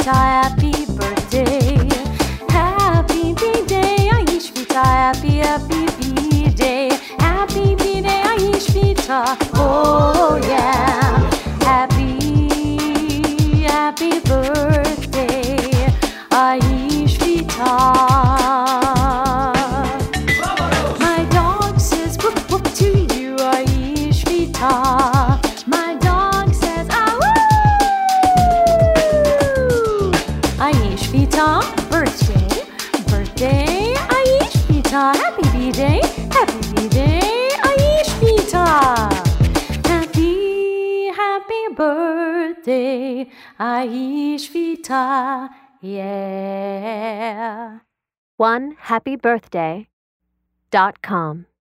Vita, happy birthday. Happy B-Day, Aish Vita, happy B-Day. Happy B-Day, Aish Vita, oh yeah. Happy birthday, Aish Vita. My dog says whoop whoop to you, Aish Vita. My dog says ah woo. Aish Vita, birthday, Aish Vita. Happy B-Day, Aish Vita. Happy birthday, Aish Vita, yeah. OneHappyBirthday.com